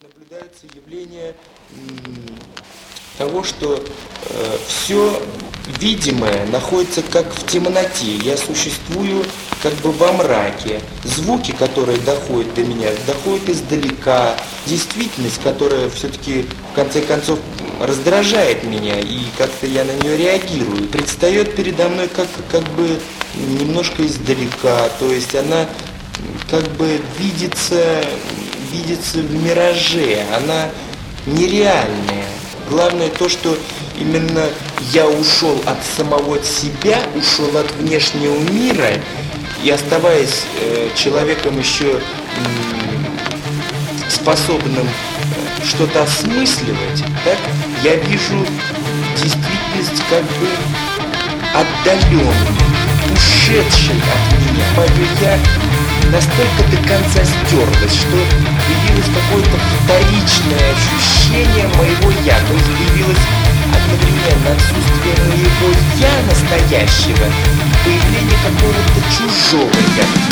Наблюдается явление того, что все видимое находится как в темноте. Я существую как бы во мраке. Звуки, которые доходят до меня, доходят издалека. Действительность, которая все-таки в конце концов раздражает меня, и как-то я на нее реагирую, предстает передо мной как бы немножко издалека. То есть она как бы видится в мираже, она нереальная. Главное то, что именно я ушел от самого себя, ушел от внешнего мира, и оставаясь человеком еще способным что-то осмысливать, так, я вижу действительность как бы отдаленной, ушедшей от меня. Мое «я» настолько до конца стерлось, что появилось какое-то вторичное ощущение моего «я». То есть появилось одновременно отсутствие моего «я» настоящего и появление какого-то чужого «я».